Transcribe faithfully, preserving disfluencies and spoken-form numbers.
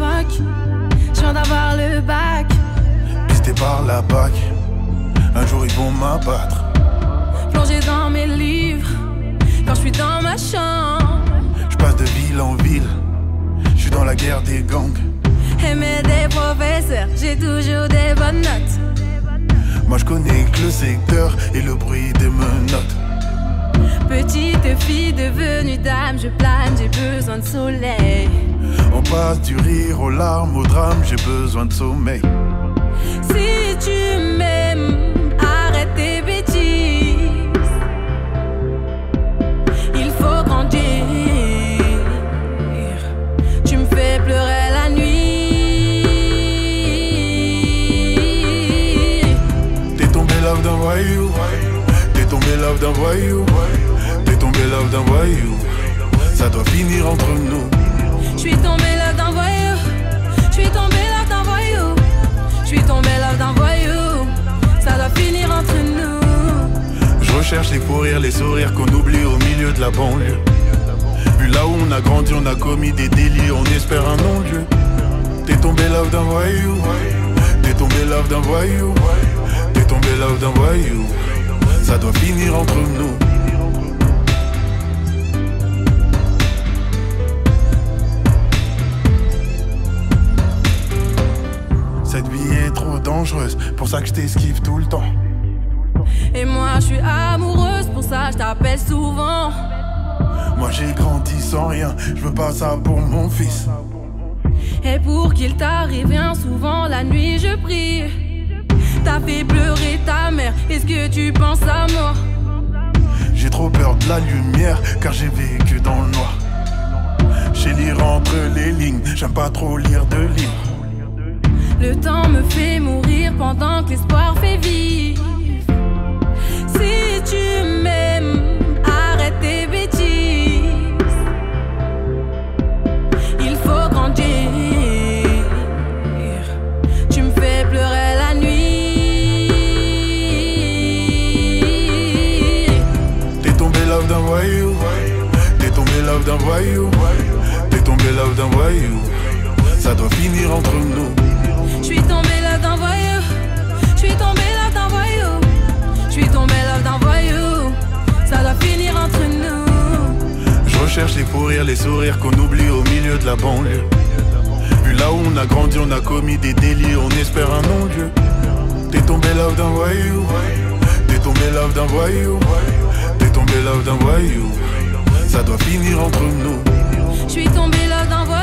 fac, je viens d'avoir le bac. Pisté par la bac, un jour ils vont m'abattre. Plongé dans mes livres, quand je suis dans ma chambre. Je passe de ville en ville, je suis dans la guerre des gangs. Aimer des professeurs, j'ai toujours des bonnes notes. Moi je connais que le secteur et le bruit des menottes. Petite fille devenue dame, je plane, j'ai besoin de soleil. On passe du rire aux larmes, au drame, j'ai besoin de sommeil. Si tu m'aimes, arrête tes bêtises. Il faut grandir. Tu me fais pleurer la nuit. T'es tombé love d'un voyou. T'es tombé love d'un voyou. T'es tombé love d'un voyou. Ça doit finir entre nous. J'suis tombé love d'un voyou. J'suis tombé love d'un voyou. J'suis tombé love d'un voyou. Ça doit finir entre nous. Je recherche les fous rires, les sourires qu'on oublie au milieu de la banlieue. Vu là où on a grandi, on a commis des délits, on espère un non-lieu. T'es tombé love d'un voyou. T'es tombé love d'un voyou. T'es tombé love d'un voyou. Ça doit finir entre nous. Cette vie est trop dangereuse, pour ça que je t'esquive tout le temps. Et moi je suis amoureuse, pour ça je t'appelle souvent. Moi j'ai grandi sans rien, je veux pas ça pour mon fils. Et pour qu'il t'arrive bien souvent la nuit je prie. T'as fait pleurer ta mère, est-ce que tu penses à moi? J'ai trop peur de la lumière, car j'ai vécu dans le noir. J'ai lire entre les lignes, j'aime pas trop lire de livres. Le temps me fait mourir pendant que l'espoir fait vivre. Si tu m'aimes, arrête tes bêtises. Il faut grandir. Tu me fais pleurer la nuit. T'es tombé love d'un voyou. T'es tombé love d'un voyou. T'es tombé love d'un voyou. Ça doit finir entre nous. J'suis tombé love d'un voyou. J'suis tombé love d'un voyou. J'suis tombé love d'un voyou. Ça doit finir entre nous. Je recherche les fous rires, les sourires qu'on oublie au milieu de la banlieue. Vu là où on a grandi, on a commis des délits, on espère un non-lieu. T'es tombé love d'un voyou. T'es tombé love d'un voyou. T'es tombé love d'un voyou. Ça doit finir entre nous. J'suis tombé love d'un voyou.